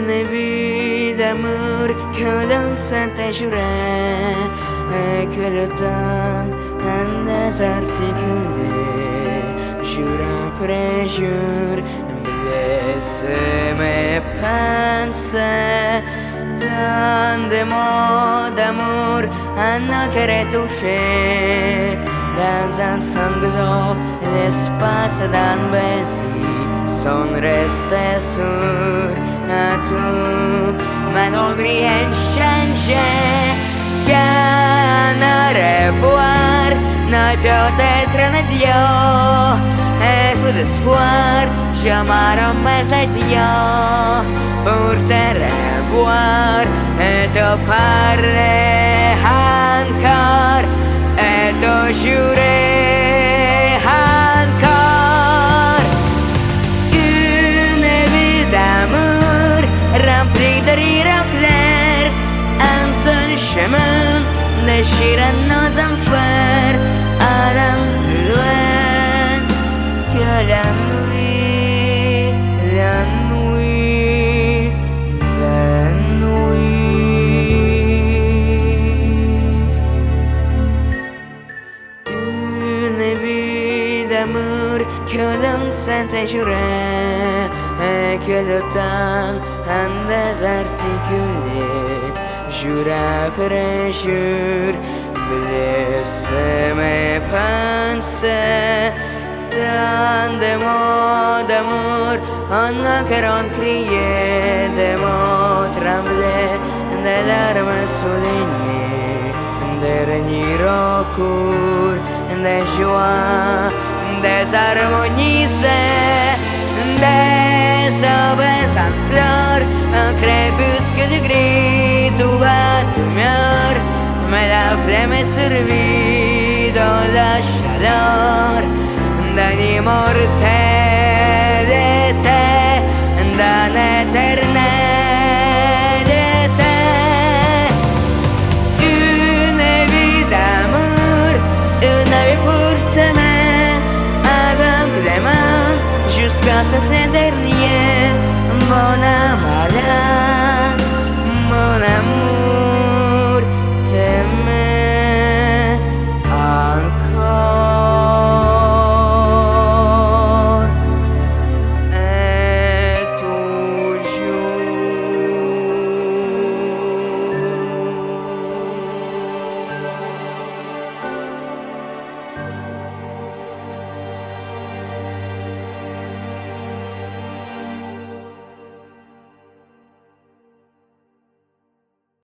Une vie d'amour que l'on s'interjurait et que le temps en désarticulé, jour après jour, blessait mes pensées. Tant de mots d'amour en a touché dans un sanglot, l'espace d'un baiser sont restés sourds à tout. Ma non rien changé, qu'un au revoir ne peut être un adieu. Et fou d'espoir, je m'arrête mes adieux pour te revoir et te parler encore et te jurer encore. Une vie d'amour remplie de rires clairs, un seul chemin déchirant nos enfers, allant plus loin que la nuit, la nuit, la nuit. Une vie d'amour que l'on s'était juré et que le temps en désarticulé, jour après jour, blessait mes pensées. Tant de mots d'amour, en accaron crié, des mots tremblés, des larmes soulignées, dernier recours, des joies, des harmonies, des aubes en fleurs, un crépuscule de gris, tout va tout mieux, mais la flamme est servie dans la chaleur d'un immortel.